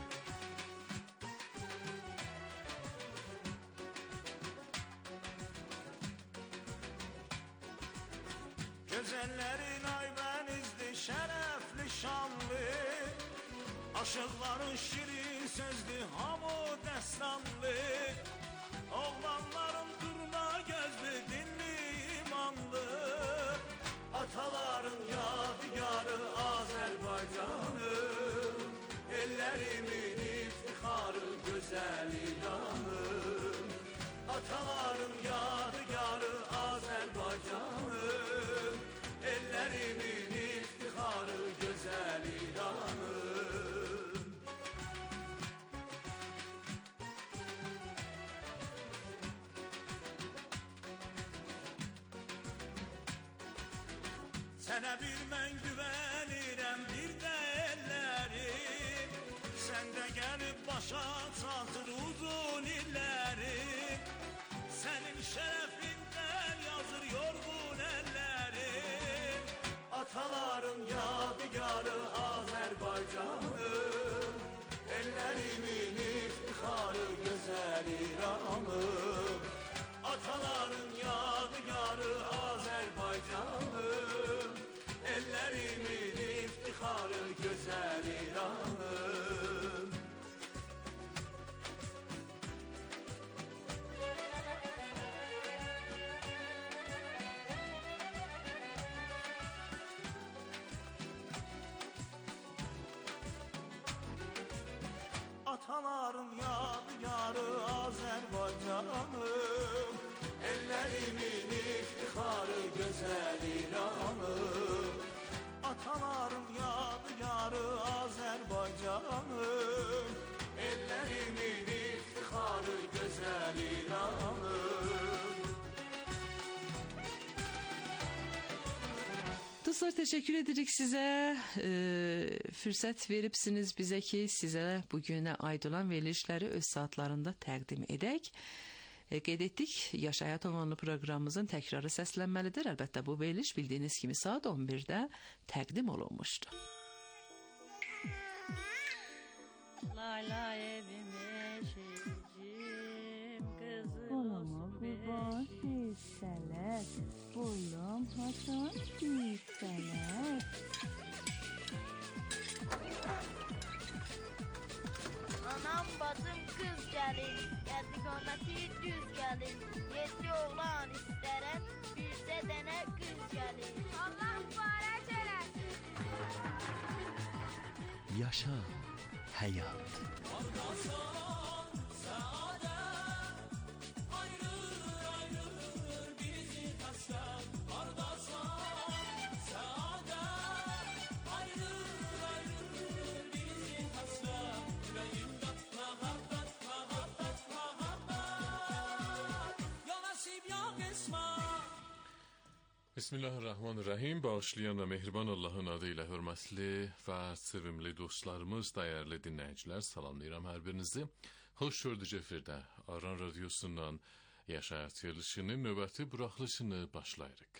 Gözəllərin aybənizdir, şərəfli, şanlı, aşıqların şirin sözdü, hamı dəstanlı. Oğlanların durna gözlü, dinli, imanlı, ataların yadigarı Azərbaycanım, ellerimin iftixarı gözəl İranım. Ataların yadigarı Azərbaycanım, ellerimin iftixarı gözəl İranım. Sənə bir mən güvənirəm, bir də ellərim, sən Sən də gəlib başa çatır uzun illərim. Sənin şərəfindən yazır yorğun əllərim. Ataların yadigarı Azərbaycanım, ellerimin iftixarı gözəl İranım. Ataların yadigarı Azərbaycanım, ellerimin iftixarı gözəl İranım. Ataların yadigarı Azərbaycanım, ellerimin iftixarı gözəl İranım. Ataların yadigarı Azərbaycanım, ellerimin iftixarı gözəl İranım. Dostlar, teşekkür edirik sizə. Fürsət veribsiniz bizə ki, sizə bugünə aid olan verilişləri öz saatlarında təqdim edək. Qeyd etdik, Yaş Həyat Ünvanlı proqramımızın təkrarı səslənməlidir. Əlbəttə, bu veriliş bildiyiniz kimi saat 11-də təqdim olunmuşdu. Layla evime şecim kızım olsun kurban hisseler boyum hasan hisseler. Anam bacım kız gelin, geldi qamati düz gelin. 7 oğlan istərəm, bircə dənə qız gelin. Allah mübarək eləsin. Yaşa hayat. Bismillahirrahmanirrahim. Bağışlayan ve mehriban Allah'ın adıyla hürmetli ve sevimli dostlarımız, değerli dinləyicilər, salamlayıram hər birinizi. Hoş gördük efirdə. Aran Radyosu'ndan Yaş Həyat verilişinin növbəti buraxılışını başlayırıq.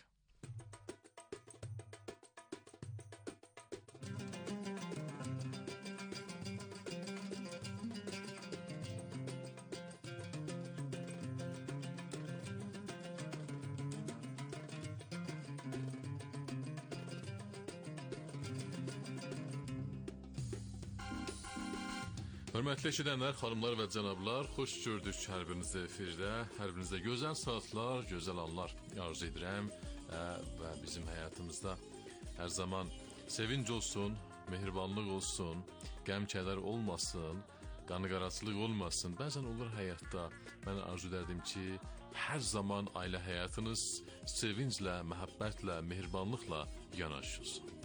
Hörmətli eşidənlər, xanımlar və cənablar, xoş gördük hər birinizə efirdə, hər birinizə gözəl saatlar, gözəl anlar arzu edirəm və bizim həyatımızda hər zaman sevinç olsun, mehribanlıq olsun, qəm-kədər olmasın, qanı-qaraçılıq olmasın. Bəzən olur həyatda, mən arzu edərdim ki, hər zaman ailə həyatınız sevinclə, məhəbbətlə, mehribanlıqla yanaşılsın.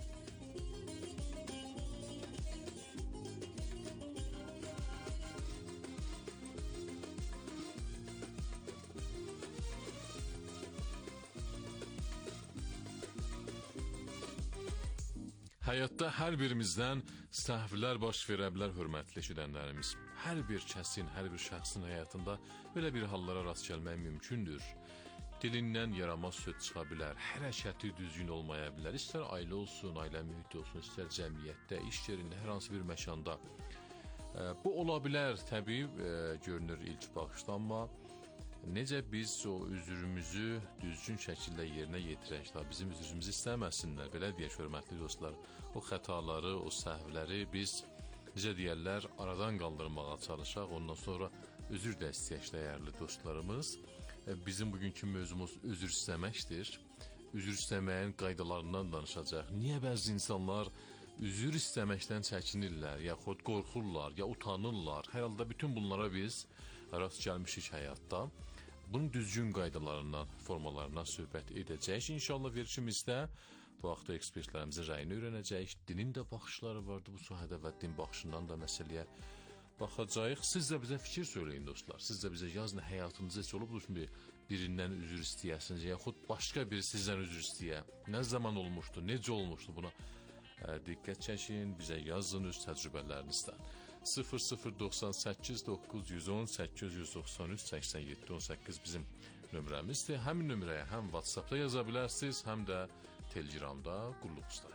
Həyatda hər birimizdən səhvlər baş verə bilər, hörmətli eşidənlərimiz. Hər bir kəsin, hər bir şəxsin həyatında belə bir hallara rast gəlmək mümkündür. Dilindən yaramaz söz çıxa bilər, hərəkəti düzgün olmaya bilər. İstər ailə olsun, ailə mühiti olsun, istər cəmiyyətdə, iş yerində, hər hansı bir məkanda. Bu ola bilər, təbii görünür ilk baxışda, amma necə biz o üzrümüzü düzgün şəkildə yerinə yetirək, bizim üzrümüzü istəməsinlər, belə deyək, hörmətli dostlar, o xətaları, o səhvləri biz, necə deyərlər, aradan qaldırmağa çalışaq, ondan sonra üzr də istəyək, dəyərli dostlarımız. Bizim bugünkü mövzumuz üzr istəməkdir. Üzr istəməyin qaydalarından danışacaq. Niyə bəzi insanlar üzr istəməkdən çəkinirlər, yaxud qorxurlar, ya utanırlar? Hər halda bütün bunlara biz rast gəlmişik həyatda. Bunun düzgün qaydalarından, formalarından söhbət edəcəyik. İnşallah verilişimizdə bu haqda ekspertlərimizin rəyini öyrənəcəyik. Dinin də baxışları vardı bu sahədə və din baxışından da məsələyə baxacağıq. Siz də bizə fikir söyləyin dostlar. Siz də bizə yazın, həyatınızda heç olubdur ki, birindən üzr istəyəsiniz, yaxud başqa biri sizdən üzr istəyə. Nə zaman olmuşdu, necə olmuşdu, buna diqqət çəkin, bizə yazın öz təcrübələrinizdən. 0098 910 893 87 18 bizim nömrəmizdir. Həmin nömrəyə həm WhatsAppda yaza bilərsiniz, həm də Telegramda qulluqda.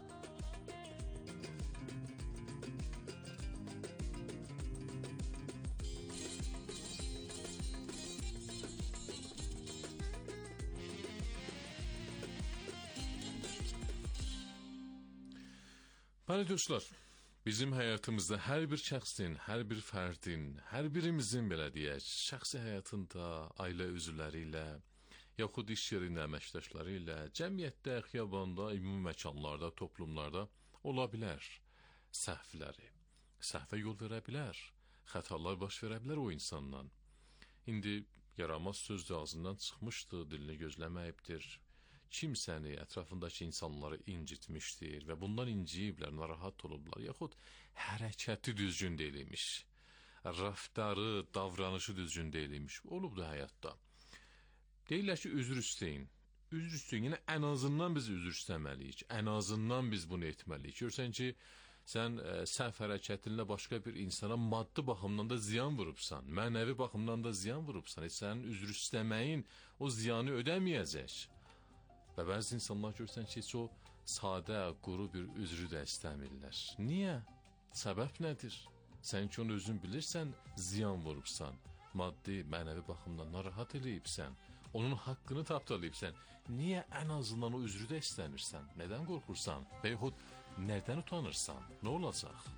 Bəli dostlar, bizim həyatımızda hər bir şəxsin, hər bir fərdin, hər birimizin belə deyək, şəxsi həyatında ailə üzvləri ilə, yaxud iş yerində əməkdaşları ilə, cəmiyyətdə, xiyabanda, ümumi məkanlarda, toplumlarda ola bilər səhvləri. Səhvə yol verə bilər, xətalar baş verə bilər o insandan. İndi yaramaz söz də ağzından çıxmışdı, dilini gözləməyibdir. Kimsəni, ətrafındakı insanları incitmişdir və bundan inciyiblər, narahat olublar, yaxud hərəkəti düzgün deyilmiş, rəftarı, davranışı düzgün deyilmiş, olubdu həyatda. Deyirlər ki, üzr istəyin. Üzr istəyin, yəni ən azından biz üzr istəməliyik, ən azından biz bunu etməliyik. Görsən ki, sən səhv hərəkətinlə başqa bir insana maddi baxımdan da ziyan vurubsan, mənəvi baxımdan da ziyan vurubsan, sənin üzr istəməyin o ziyanı ödəməyəcək. Və bəzi insanlar görsən ki, heç o sadə, quru bir üzrü də istəmirlər. Niyə? Səbəb nədir? Sən ki, onu özün bilirsən, ziyan vurubsan, maddi, mənəvi baxımdan narahat eləyibsən, onun haqqını tapdalayıbsən. Niyə ən azından o üzrü də istəmirsən? Nədən qorxursan? Və yaxud nədən utanırsan? Nə olacaq?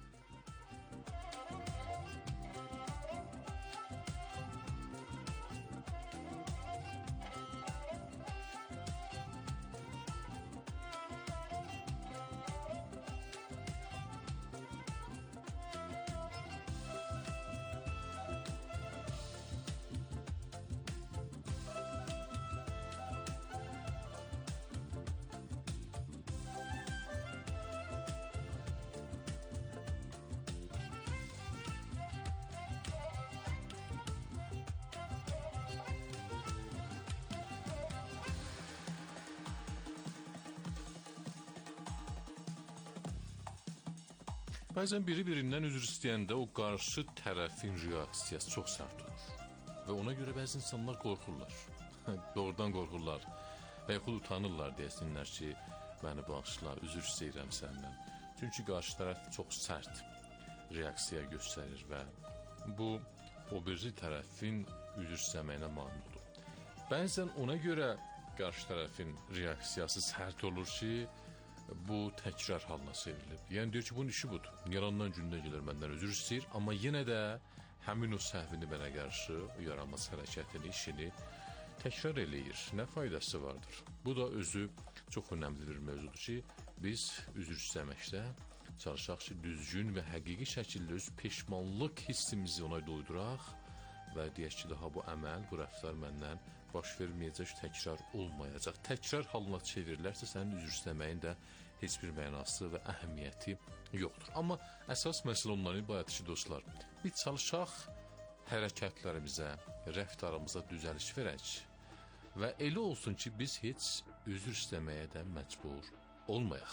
Bəzən biri-birindən üzr istəyəndə o qarşı tərəfin reaksiyası çox sərt olur. Və ona görə bəzi insanlar qorxurlar. Doğrudan qorxurlar. Və yaxud utanırlar desinlər ki, məni bağışla, üzr istəyirəm səndən. Çünki qarşı tərəf çox sərt reaksiya göstərir və bu, o birisi tərəfin üzr istəməyinə mane olur. Bəzən ona görə qarşı tərəfin reaksiyası sərt olur ki, bu təkrar halına çevrilib. Yəni deyir ki, bunun işi budur. Yarandan gündən gəlir məndən üzr istəyir, amma yenə də həmin o səhvini mənə qarşı yaramaz hərəkətini, işini təkrar eləyir. Nə faydası vardır? Bu da özü çox önəmli bir mövzudur ki, biz üzr istəməkdə çalışaq ki, düzgün və həqiqi şəkildə öz peşmanlıq hissimizi ona doyduraq və deyək ki, daha bu əməl, bu rəftar məndən baş verməyəcək, təkrar olmayacaq. Təkrar halına çevirilərsə, sənin üzr istəməyin də heç bir mənası və əhəmiyyəti yoxdur. Amma əsas məsələ onların ibarətdir ki, dostlar, biz çalışaq hərəkətlərimizə, rəftarımıza düzəliş verək və elə olsun ki, biz heç üzr istəməyə də məcbur olmayaq.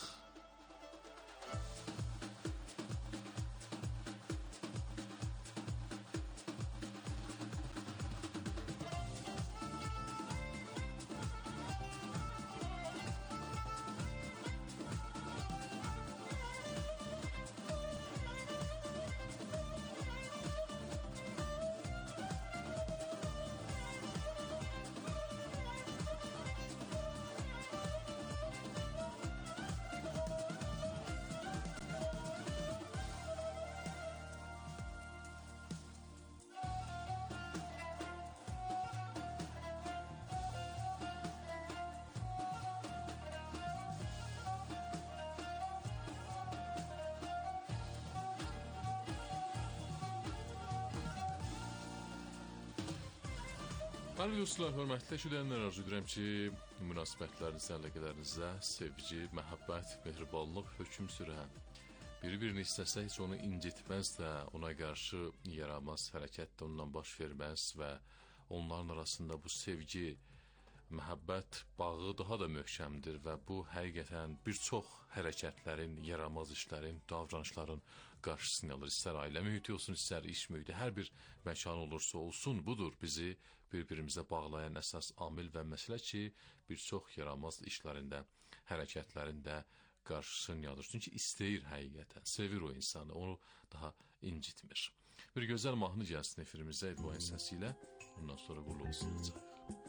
Bəli dostlar, hörmətli eşidənlər, arzu edirəm ki, münasibətlərinizə, əlaqələrinizə sevgi, məhəbbət, mehribanlıq hökm sürə. Bir-birini istəsə heç onu incitməz də, ona qarşı yaramaz hərəkət də ondan baş verməz və onların arasında bu sevgi məhəbbət bağı daha da möhkəmdir və bu həqiqətən bir çox hərəkətlərin, yaramaz işlərin, davranışların qarşısını alır. İstər ailə mühiti olsun, istər iş mühiti, hər bir məkan olursa olsun, budur bizi bir-birimizə bağlayan əsas amil və məsələ ki, bir çox yaramaz işlərində, hərəkətlərində qarşısını alır. Çünki istəyir həqiqətən, sevir o insanı, onu daha incitmir. Bir gözəl mahnı gəlsin efirimizə Edboyun səsi ilə, ondan sonra qulluğu olacaq.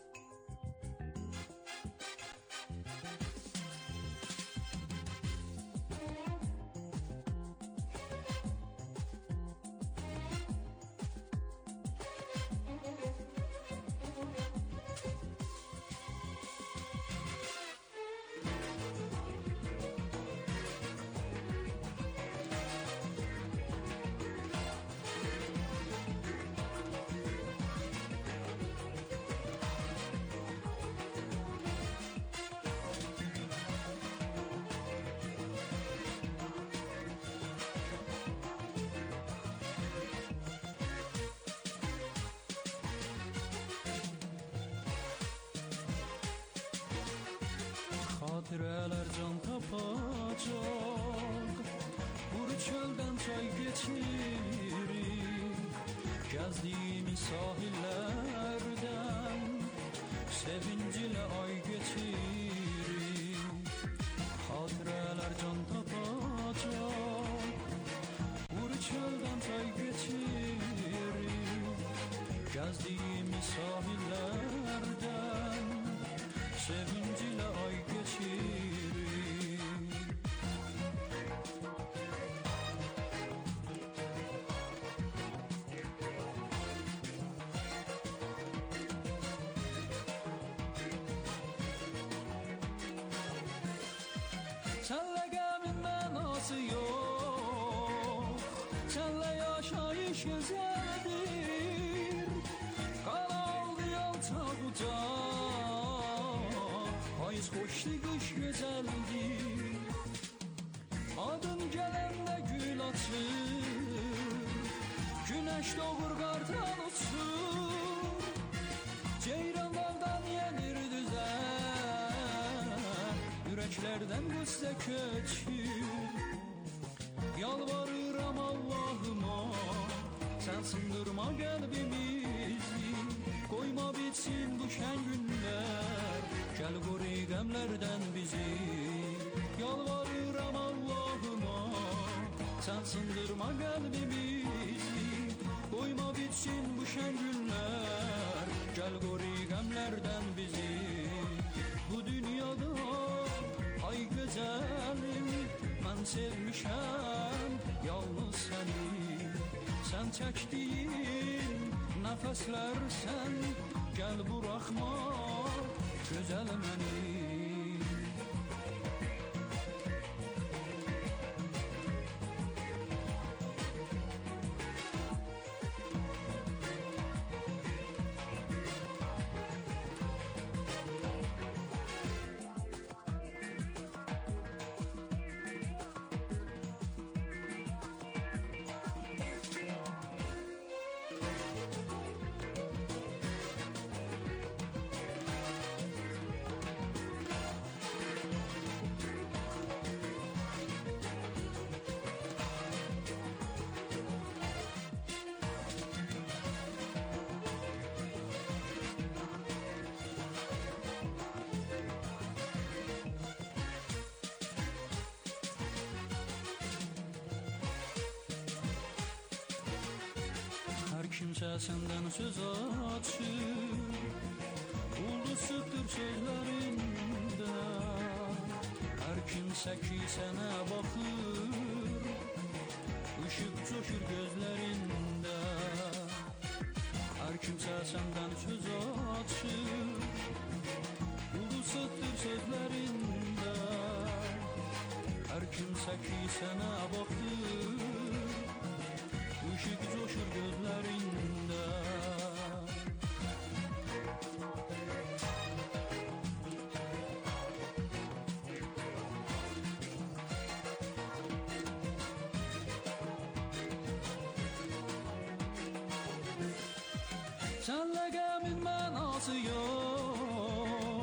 Xatirələr can tapacaq, vur çöldən çay geçirik, gəzdiyimiz sahillərdən sevincilə ay geçirik. Xatirələr can tapacaq, vur çöldən çay geçirik, gəzdiyimiz sahillərdən sevincilə ay geçirik. Senle gəmin mənası yox, senle yaşayış güzeldir, qalaldı yalçaq ucaq, payız xoşdu qış gözəldir. Adın gələndə gül açır, günəş doğur qartal uçur, ceyran dağdan yenir düzən, ürəklərdən qüssə köçür. Yalvarıram Allahıma, sən sındırma qəlbimizi, qoyma bitsin bu şən günlər, gəl qoru qəmlərdən bizi. Yalvarıram Allahıma, sən sındırma qəlbimizi, qoyma bitsin bu şən günlər, gəl qoru qəmlərdən bizi. Bu dünyada ay gözəlim, mən sevmişəm yalnız səni, sən çəkdiyin nəfəslər sən, gəl buraxma gözəl məni. Kimsə səndən söz açır, ulduzsuzdur sözlərində, hər kimsə ki sənə baxır, ışıq coşur gözlərində. Hər kimsə səndən söz açır, ulduzsuzdur sözlərində, hər kimsə ki sənə baxır, ışık coşur gözlərində. Sənlə qəmin mənası yox,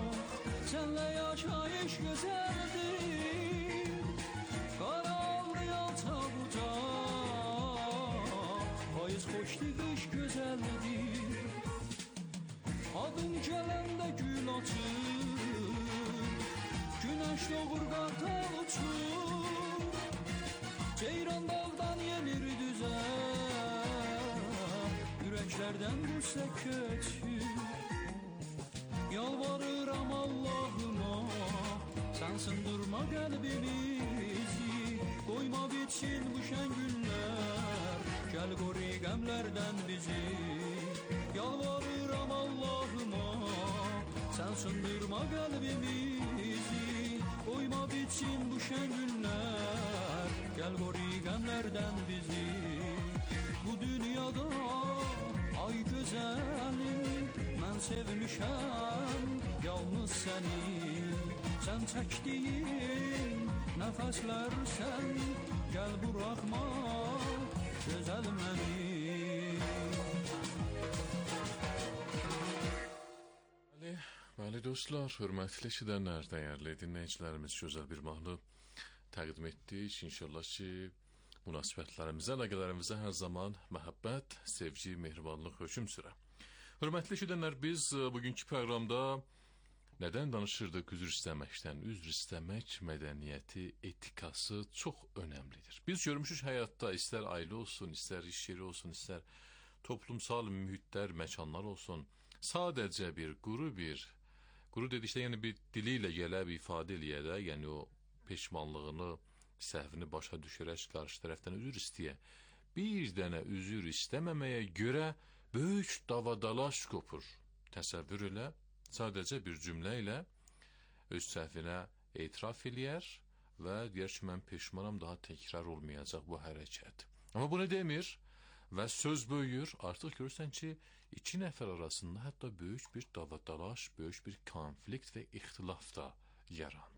Senle yaşayış güzeldir. Karanlığa tabuca payız hoştu, kış güzeldir. Adın gelende gül açır, güneş doğur kartal uçur. Ceyran dağdan yenir düze, yüreklerden düşse kötü. Yalvarıram Allah'ıma, sen sındırma kalbimizi. Koyma bitsin bu şen günler, gel koru gemlerden bizi. Yalvarıram Allah'ıma, sen sındırma kalbimizi. Koyma bitsin bu şen günler, gel koru gemlerden bizi. Bu dünyada ay güzelim, ben sevmişəm yalnız seni. Sen çəkdiyin nəfəslər sən, gəl buraxma gözəl məni. Bəli dostlar, hörmətli eşidənlər, dəyərli dinləyicilərimiz, gözəl bir mahnı təqdim etdik. İnşallah ki, münasibətlərimizə, əlaqələrimizə hər zaman məhəbbət, sevgi, mehribanlıq hökm sürə. Hörmətli eşidənlər, biz bugünkü proqramda nədən danışırdıq? Üzr istəməkdən. Üzr istəmək mədəniyyəti, etikası çox önəmlidir. Biz görmüşük həyatda, istər ailə olsun, istər iş yeri olsun, istər toplumsal mühitlər, məkanlar olsun, sadəcə bir quru dedikdə, yəni bir dili ilə gələ, bir ifadə eləyə də, yəni o peşmanlığını, səhvini başa düşərək qarşı tərəfdən üzr istəyə, bir dənə üzr istəməməyə görə böyük davadalaş qopur. Təsəvvür elə, sadəcə bir cümlə ilə öz səhvinə etiraf eləyər və deyər ki, mən peşmanam, daha təkrar olmayacaq bu hərəkət. Amma bunu demir və söz böyüyür. Artıq görürsən ki, iki nəfər arasında hətta böyük bir davadalaş, böyük bir konflikt və ixtilaf da yarandı.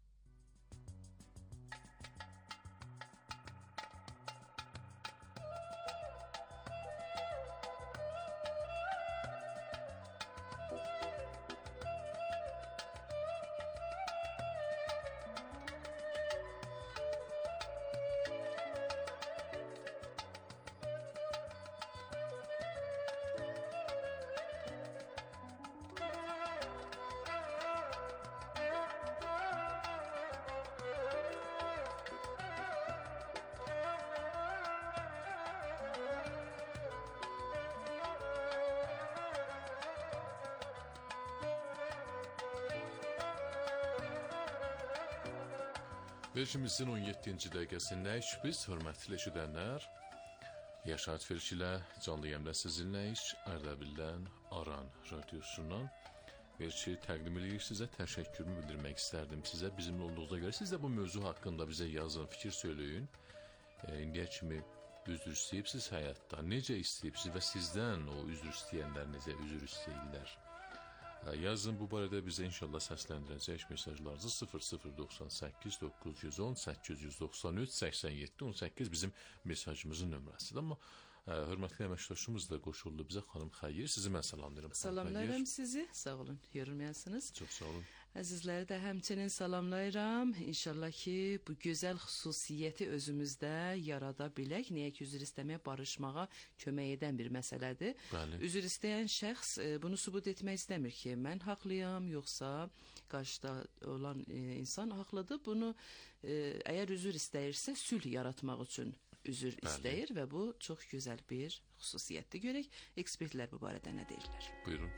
Verişimizin 17-ci dəqiqəsindəyik biz, hörmətli eşidənlər. Yaşar Tverk ilə canlı yayımda sizinləyik, Ardabildən, Aran radiosundan. Verişi təqdim edirik sizə, təşəkkürümü bildirmək istərdim sizə, bizimlə olduğunuza görə. Siz də bu mövzu haqqında bizə yazın, fikir söyləyin. İndiyə kimi üzr istəyibsiz həyatda, necə istəyibsiz və sizdən o üzr istəyənlər necə üzr istəyirlər? Yazın, bu barədə bizə inşallah səsləndirəcək mesajlarınızı 0098 910 893 87 18 bizim mesajımızın nömrəsidir. Amma hörmətli əməkdaşımız da qoşuldu bizə, xanım Xəyir, sizi mən salamlayıram. Salamlayıram sizi, sağ olun, yorulmayasınız. Çox sağ olun. Əzizləri də həmçinin salamlayıram. İnşallah ki, bu gözəl xüsusiyyəti özümüzdə yarada bilək. Niyə ki, üzr istəməyə, barışmağa kömək edən bir məsələdir. Bəli. Üzr istəyən şəxs bunu sübut etmək istəmir ki, mən haqlıyam, yoxsa qarşıda olan insan haqlıdır. Bunu əgər üzr istəyirsə, sülh yaratmaq üçün üzr istəyir və bu çox gözəl bir xüsusiyyətdir. Görək, ekspertlər bu barədə nə deyirlər? Buyurun.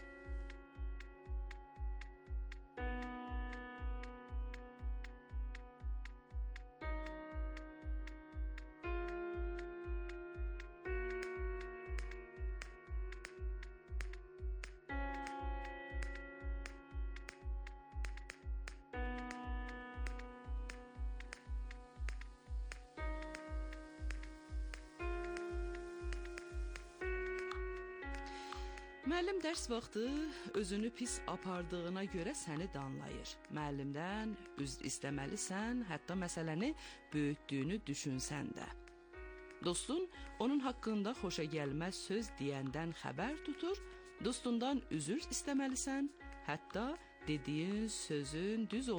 Müəllim dərs vaxtı özünü pis apardığına görə səni danlayır. Müəllimdən üzr istəməlisən, hətta məsələni böyütdüyünü düşünsən də. Dostun onun haqqında xoşagəlməz söz deyəndən xəbər tutur, dostundan üzr istəməlisən, hətta dediyi sözün düz